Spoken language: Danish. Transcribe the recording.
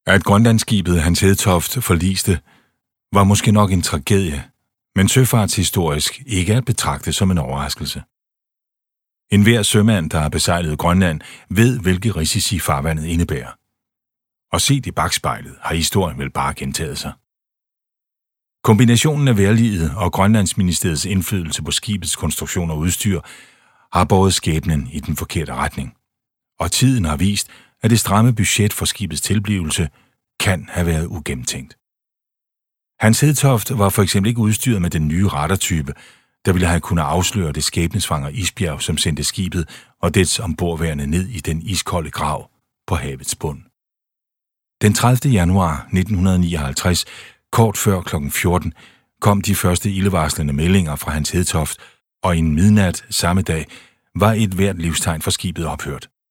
At Grønlandsskibet Hans Hedtoft forliste, var måske nok en tragedie, men søfartshistorisk ikke at betragte som en overraskelse. Enhver sømand, der har besejlet Grønland, ved, hvilke risici farvandet indebærer. Og set i bagspejlet har historien vel bare gentaget sig. Kombinationen af vejrliget og Grønlandsministeriets indflydelse på skibets konstruktion og udstyr har båret skæbnen i den forkerte retning. Og tiden har vist, at det stramme budget for skibets tilblivelse kan have været ugennemtænkt. Hans Hedtoft var for eksempel ikke udstyret med den nye radartype, der ville have kunnet afsløre det skæbnesvanger isbjerg, som sendte skibet og dets ombordværende ned i den iskolde grav på havets bund. Den 30. januar 1959, kort før kl. 14, kom de første ildevarslende meldinger fra Hans Hedtoft, og inden midnat samme dag var et hvert livstegn for skibet ophørt.